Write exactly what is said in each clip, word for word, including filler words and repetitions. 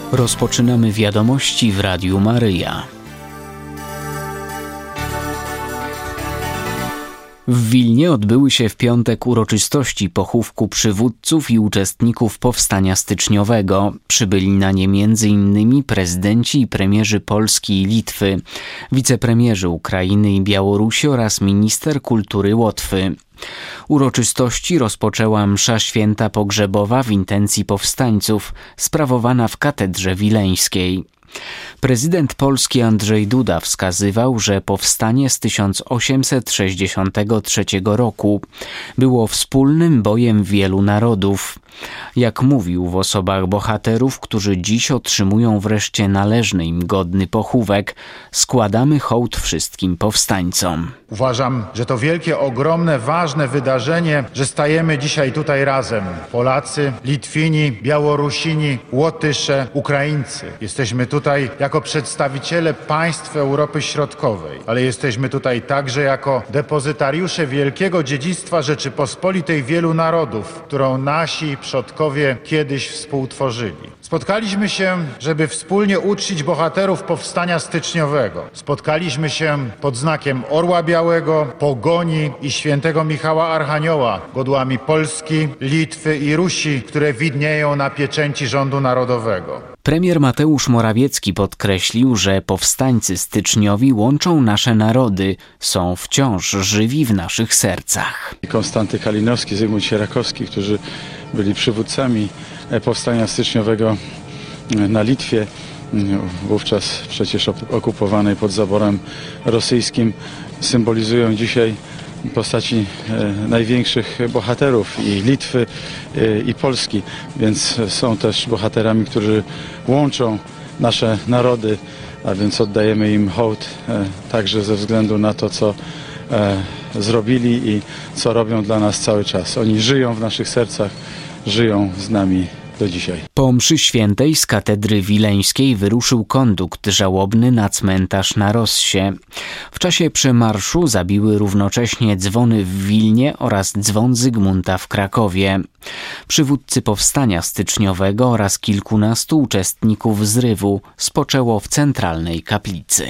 Rozpoczynamy wiadomości w Radiu Maryja. W Wilnie odbyły się w piątek uroczystości pochówku przywódców i uczestników powstania styczniowego. Przybyli na nie między innymi prezydenci i premierzy Polski i Litwy, wicepremierzy Ukrainy i Białorusi oraz minister kultury Łotwy. Uroczystości rozpoczęła msza święta pogrzebowa w intencji powstańców, sprawowana w katedrze wileńskiej. Prezydent Polski Andrzej Duda wskazywał, że powstanie z tysiąc osiemset sześćdziesiątego trzeciego roku było wspólnym bojem wielu narodów. Jak mówił, w osobach bohaterów, którzy dziś otrzymują wreszcie należny im godny pochówek, składamy hołd wszystkim powstańcom. Uważam, że to wielkie, ogromne, ważne wydarzenie, że stajemy dzisiaj tutaj razem. Polacy, Litwini, Białorusini, Łotysze, Ukraińcy. Jesteśmy tutaj jako przedstawiciele państw Europy Środkowej, ale jesteśmy tutaj także jako depozytariusze wielkiego dziedzictwa Rzeczypospolitej wielu narodów, którą nasi przodkowie kiedyś współtworzyli. Spotkaliśmy się, żeby wspólnie uczcić bohaterów powstania styczniowego. Spotkaliśmy się pod znakiem Orła Białego, Pogoni i świętego Michała Archanioła, godłami Polski, Litwy i Rusi, które widnieją na pieczęci rządu narodowego. Premier Mateusz Morawiecki podkreślił, że powstańcy styczniowi łączą nasze narody, są wciąż żywi w naszych sercach. Konstanty Kalinowski, Zygmunt Sierakowski, którzy byli przywódcami powstania styczniowego na Litwie, wówczas przecież okupowanej pod zaborem rosyjskim, symbolizują dzisiaj postaci największych bohaterów i Litwy, i Polski, więc są też bohaterami, którzy łączą nasze narody, a więc oddajemy im hołd także ze względu na to, co zrobili i co robią dla nas cały czas. Oni żyją w naszych sercach, żyją z nami do dzisiaj. Po mszy świętej z katedry wileńskiej wyruszył kondukt żałobny na cmentarz na Rossie. W czasie przemarszu zabiły równocześnie dzwony w Wilnie oraz dzwon Zygmunta w Krakowie. Przywódcy powstania styczniowego oraz kilkunastu uczestników zrywu spoczęło w centralnej kaplicy.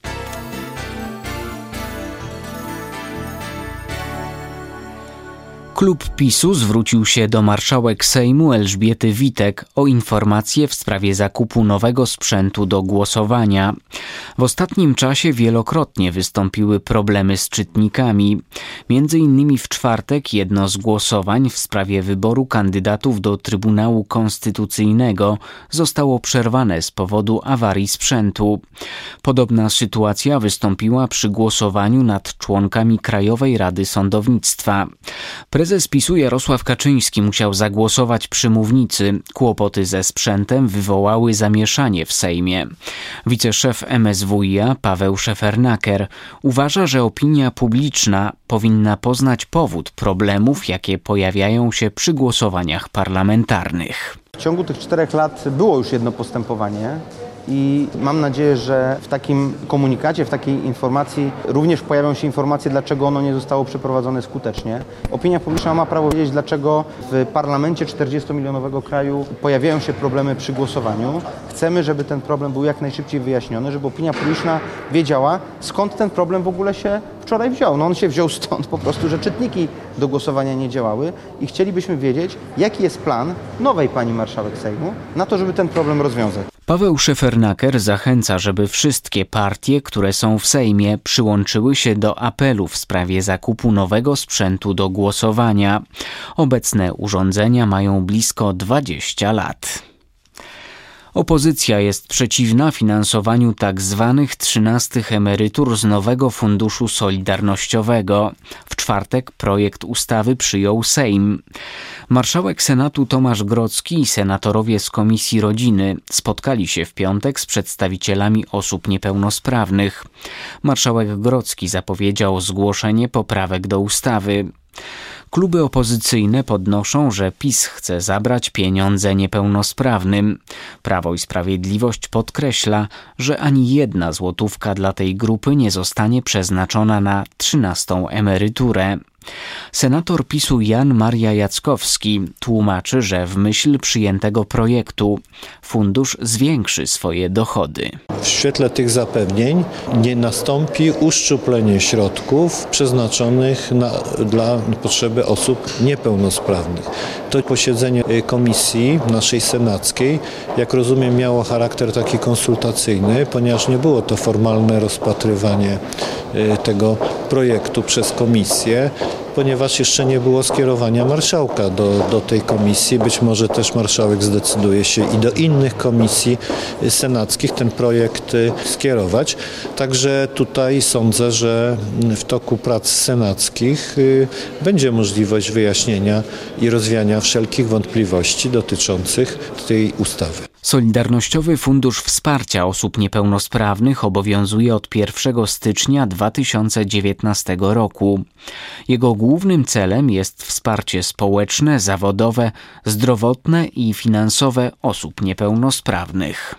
Klub PiSu zwrócił się do marszałek Sejmu Elżbiety Witek o informacje w sprawie zakupu nowego sprzętu do głosowania. W ostatnim czasie wielokrotnie wystąpiły problemy z czytnikami. Między innymi w czwartek jedno z głosowań w sprawie wyboru kandydatów do Trybunału Konstytucyjnego zostało przerwane z powodu awarii sprzętu. Podobna sytuacja wystąpiła przy głosowaniu nad członkami Krajowej Rady Sądownictwa. Prezes PiSu Jarosław Kaczyński musiał zagłosować przy mównicy. Kłopoty ze sprzętem wywołały zamieszanie w Sejmie. Wiceszef M S W i a Paweł Szefernaker uważa, że opinia publiczna powinna poznać powód problemów, jakie pojawiają się przy głosowaniach parlamentarnych. W ciągu tych czterech lat było już jedno postępowanie i mam nadzieję, że w takim komunikacie, w takiej informacji również pojawią się informacje, dlaczego ono nie zostało przeprowadzone skutecznie. Opinia publiczna ma prawo wiedzieć, dlaczego w parlamencie czterdziestomilionowego kraju pojawiają się problemy przy głosowaniu. Chcemy, żeby ten problem był jak najszybciej wyjaśniony, żeby opinia publiczna wiedziała, skąd ten problem w ogóle się wczoraj wziął. No on się wziął stąd po prostu, że czytniki do głosowania nie działały i chcielibyśmy wiedzieć, jaki jest plan nowej pani marszałek Sejmu na to, żeby ten problem rozwiązać. Paweł Szefernaker zachęca, żeby wszystkie partie, które są w Sejmie, przyłączyły się do apelu w sprawie zakupu nowego sprzętu do głosowania. Obecne urządzenia mają blisko dwadzieścia lat. Opozycja jest przeciwna finansowaniu tak zwanych trzynastych emerytur z nowego Funduszu Solidarnościowego. W czwartek projekt ustawy przyjął Sejm. Marszałek Senatu Tomasz Grodzki i senatorowie z Komisji Rodziny spotkali się w piątek z przedstawicielami osób niepełnosprawnych. Marszałek Grodzki zapowiedział zgłoszenie poprawek do ustawy. Kluby opozycyjne podnoszą, że PiS chce zabrać pieniądze niepełnosprawnym. Prawo i Sprawiedliwość podkreśla, że ani jedna złotówka dla tej grupy nie zostanie przeznaczona na trzynastą emeryturę. Senator PiSu Jan Maria Jackowski tłumaczy, że w myśl przyjętego projektu fundusz zwiększy swoje dochody. W świetle tych zapewnień nie nastąpi uszczuplenie środków przeznaczonych na, dla potrzeby osób niepełnosprawnych. To posiedzenie komisji naszej senackiej, jak rozumiem, miało charakter taki konsultacyjny, ponieważ nie było to formalne rozpatrywanie tego projektu przez komisję, ponieważ jeszcze nie było skierowania marszałka do, do tej komisji. Być może też marszałek zdecyduje się i do innych komisji senackich ten projekt skierować. Także tutaj sądzę, że w toku prac senackich będzie możliwość wyjaśnienia i rozwiania wszelkich wątpliwości dotyczących tej ustawy. Solidarnościowy Fundusz Wsparcia Osób Niepełnosprawnych obowiązuje od pierwszego stycznia dwa tysiące dziewiętnastego roku. Jego głównym celem jest wsparcie społeczne, zawodowe, zdrowotne i finansowe osób niepełnosprawnych.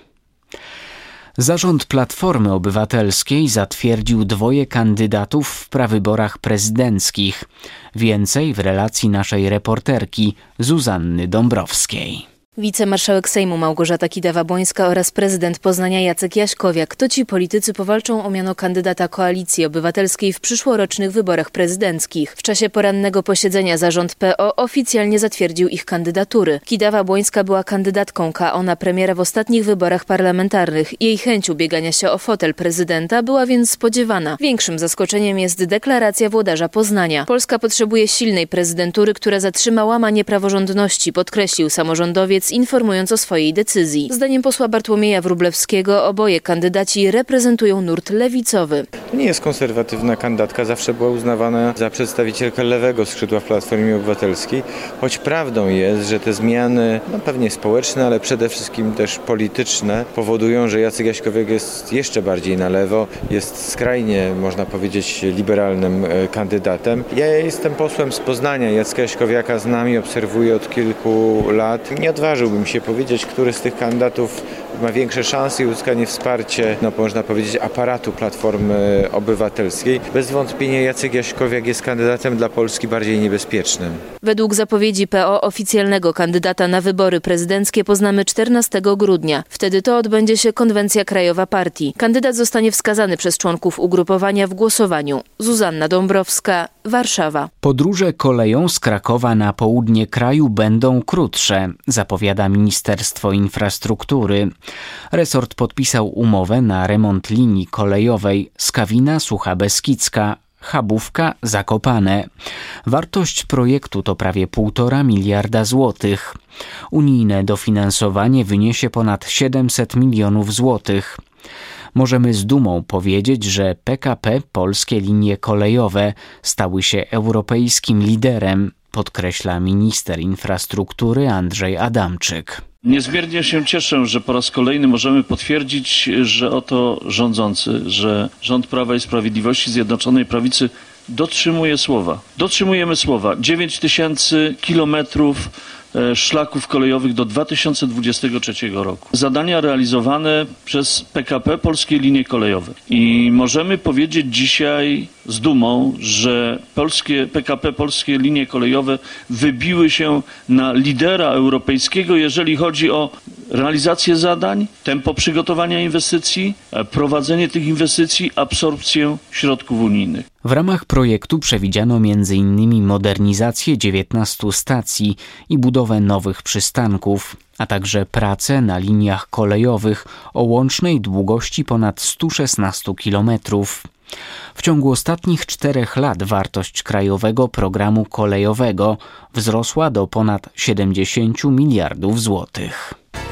Zarząd Platformy Obywatelskiej zatwierdził dwoje kandydatów w prawyborach prezydenckich. Więcej w relacji naszej reporterki Zuzanny Dąbrowskiej. Wicemarszałek Sejmu Małgorzata Kidawa-Błońska oraz prezydent Poznania Jacek Jaśkowiak to ci politycy powalczą o miano kandydata Koalicji Obywatelskiej w przyszłorocznych wyborach prezydenckich. W czasie porannego posiedzenia zarząd P O oficjalnie zatwierdził ich kandydatury. Kidawa-Błońska była kandydatką K O na premiera w ostatnich wyborach parlamentarnych. Jej chęć ubiegania się o fotel prezydenta była więc spodziewana. Większym zaskoczeniem jest deklaracja włodarza Poznania. Polska potrzebuje silnej prezydentury, która zatrzyma łamanie praworządności, podkreślił samorządowiec, informując o swojej decyzji. Zdaniem posła Bartłomieja Wróblewskiego oboje kandydaci reprezentują nurt lewicowy. To nie jest konserwatywna kandydatka, zawsze była uznawana za przedstawicielkę lewego skrzydła w Platformie Obywatelskiej, choć prawdą jest, że te zmiany, no pewnie społeczne, ale przede wszystkim też polityczne, powodują, że Jacek Jaśkowiak jest jeszcze bardziej na lewo, jest skrajnie, można powiedzieć, liberalnym kandydatem. Ja jestem posłem z Poznania, Jacka Jaśkowiaka znam i obserwuję od kilku lat. Nie odważam Odważyłbym się powiedzieć, który z tych kandydatów ma większe szanse i uzyskanie wsparcie, no można powiedzieć, aparatu Platformy Obywatelskiej. Bez wątpienia Jacek Jaśkowiak jest kandydatem dla Polski bardziej niebezpiecznym. Według zapowiedzi P O oficjalnego kandydata na wybory prezydenckie poznamy czternastego grudnia. Wtedy to odbędzie się konwencja krajowa partii. Kandydat zostanie wskazany przez członków ugrupowania w głosowaniu. Zuzanna Dąbrowska, Warszawa. Podróże koleją z Krakowa na południe kraju będą krótsze, zapowiada Ministerstwo Infrastruktury. Resort podpisał umowę na remont linii kolejowej Skawina-Sucha Beskidzka, Chabówka, Zakopane. Wartość projektu to prawie półtora miliarda złotych. Unijne dofinansowanie wyniesie ponad siedemset milionów złotych. Możemy z dumą powiedzieć, że P K P Polskie Linie Kolejowe stały się europejskim liderem, podkreśla minister infrastruktury Andrzej Adamczyk. Niezmiernie się cieszę, że po raz kolejny możemy potwierdzić, że oto rządzący, że rząd Prawa i Sprawiedliwości, Zjednoczonej Prawicy dotrzymuje słowa. Dotrzymujemy słowa. dziewięć tysięcy kilometrów szlaków kolejowych do dwa tysiące dwudziestego trzeciego roku. Zadania realizowane przez P K P Polskie Linie Kolejowe. I możemy powiedzieć dzisiaj z dumą, że polskie, P K P Polskie Linie Kolejowe wybiły się na lidera europejskiego, jeżeli chodzi o realizację zadań, tempo przygotowania inwestycji, prowadzenie tych inwestycji, absorpcję środków unijnych. W ramach projektu przewidziano między innymi modernizację dziewiętnastu stacji i budowę nowych przystanków, a także prace na liniach kolejowych o łącznej długości ponad sto szesnaście kilometrów. W ciągu ostatnich czterech lat wartość krajowego programu kolejowego wzrosła do ponad siedemdziesiąt miliardów złotych.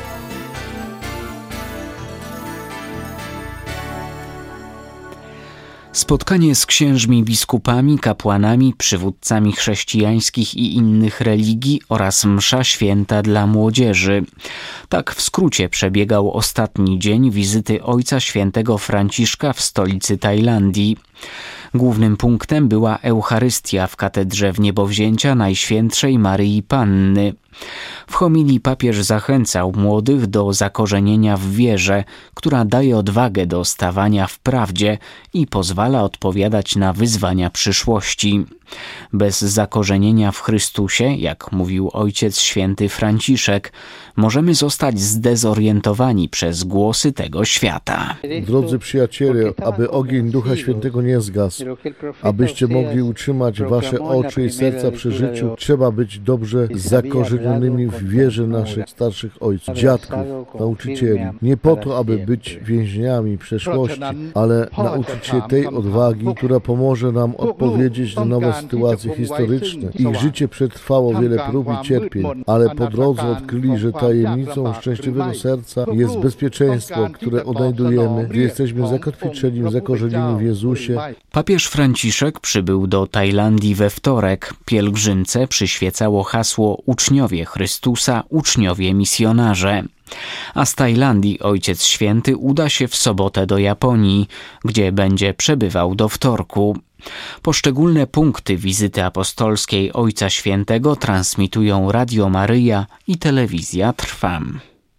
Spotkanie z księżmi, biskupami, kapłanami, przywódcami chrześcijańskich i innych religii oraz msza święta dla młodzieży. Tak w skrócie przebiegał ostatni dzień wizyty Ojca Świętego Franciszka w stolicy Tajlandii. Głównym punktem była Eucharystia w katedrze Wniebowzięcia Najświętszej Maryi Panny. W homilii papież zachęcał młodych do zakorzenienia w wierze, która daje odwagę do stawania w prawdzie i pozwala odpowiadać na wyzwania przyszłości. Bez zakorzenienia w Chrystusie, jak mówił Ojciec Święty Franciszek, możemy zostać zdezorientowani przez głosy tego świata. Drodzy przyjaciele, aby ogień Ducha Świętego nie zgasł, abyście mogli utrzymać wasze oczy i serca przy życiu, trzeba być dobrze zakorzenionymi w wierze naszych starszych ojców, dziadków, nauczycieli. Nie po to, aby być więźniami przeszłości, ale nauczyć się tej odwagi, która pomoże nam odpowiedzieć na nowe sytuacje historyczne. Ich życie przetrwało wiele prób i cierpień, ale po drodze odkryli, że tajemnicą szczęśliwego serca jest bezpieczeństwo, które odnajdujemy, gdy jesteśmy zakotwiczeni, zakorzenieni w Jezusie. Papież Franciszek przybył do Tajlandii we wtorek. Pielgrzymce przyświecało hasło Uczniowie Chrystusa, uczniowie misjonarze. A z Tajlandii Ojciec Święty uda się w sobotę do Japonii, gdzie będzie przebywał do wtorku. Poszczególne punkty wizyty apostolskiej Ojca Świętego transmitują Radio Maryja i Telewizja Trwam.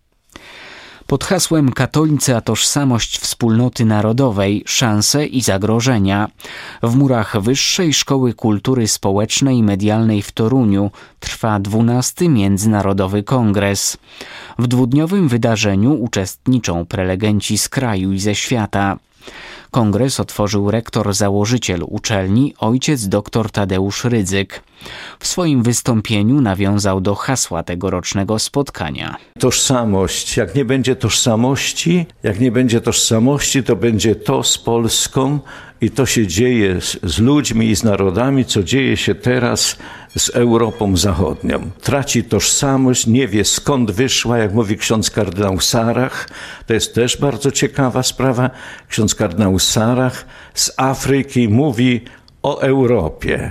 Pod hasłem Katolicy a tożsamość wspólnoty narodowej, szanse i zagrożenia w murach Wyższej Szkoły Kultury Społecznej i Medialnej w Toruniu trwa dwunasty Międzynarodowy Kongres. W dwudniowym wydarzeniu uczestniczą prelegenci z kraju i ze świata. Kongres otworzył rektor-założyciel uczelni, ojciec dr Tadeusz Rydzyk. W swoim wystąpieniu nawiązał do hasła tegorocznego spotkania. Tożsamość. Jak nie będzie tożsamości, jak nie będzie tożsamości, to będzie to z Polską i to się dzieje z, z ludźmi i z narodami, co dzieje się teraz z Europą Zachodnią. Traci tożsamość, nie wie skąd wyszła, jak mówi ksiądz kardynał Sarach. To jest też bardzo ciekawa sprawa. Ksiądz kardynał Sarach z Afryki mówi o Europie.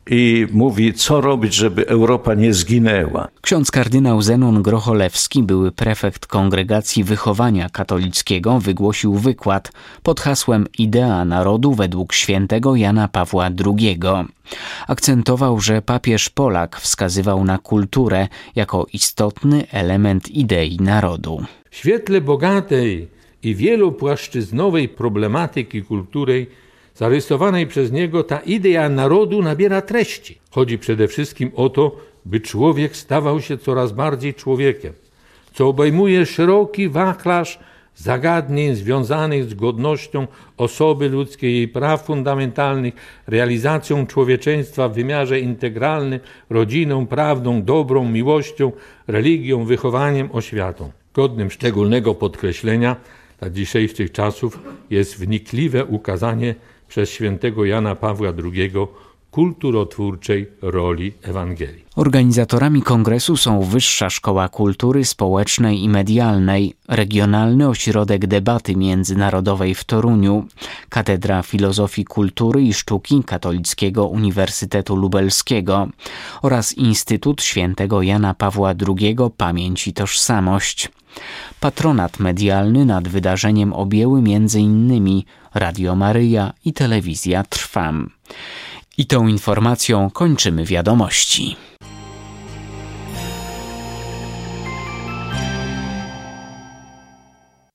I mówi, co robić, żeby Europa nie zginęła. Ksiądz kardynał Zenon Grocholewski, były prefekt Kongregacji Wychowania Katolickiego, wygłosił wykład pod hasłem Idea Narodu według świętego Jana Pawła drugiego. Akcentował, że papież Polak wskazywał na kulturę jako istotny element idei narodu. W świetle bogatej i wielopłaszczyznowej problematyki kultury zarysowanej przez niego ta idea narodu nabiera treści. Chodzi przede wszystkim o to, by człowiek stawał się coraz bardziej człowiekiem, co obejmuje szeroki wachlarz zagadnień związanych z godnością osoby ludzkiej, jej praw fundamentalnych, realizacją człowieczeństwa w wymiarze integralnym, rodziną, prawdą, dobrą, miłością, religią, wychowaniem, oświatą. Godnym szczególnego podkreślenia dla dzisiejszych czasów jest wnikliwe ukazanie przez świętego Jana Pawła drugiego kulturotwórczej roli Ewangelii. Organizatorami kongresu są Wyższa Szkoła Kultury Społecznej i Medialnej, Regionalny Ośrodek Debaty Międzynarodowej w Toruniu, Katedra Filozofii Kultury i Sztuki Katolickiego Uniwersytetu Lubelskiego oraz Instytut Świętego Jana Pawła drugiego Pamięć i Tożsamość. Patronat medialny nad wydarzeniem objęły między innymi Radio Maryja i Telewizja Trwam. I tą informacją kończymy wiadomości.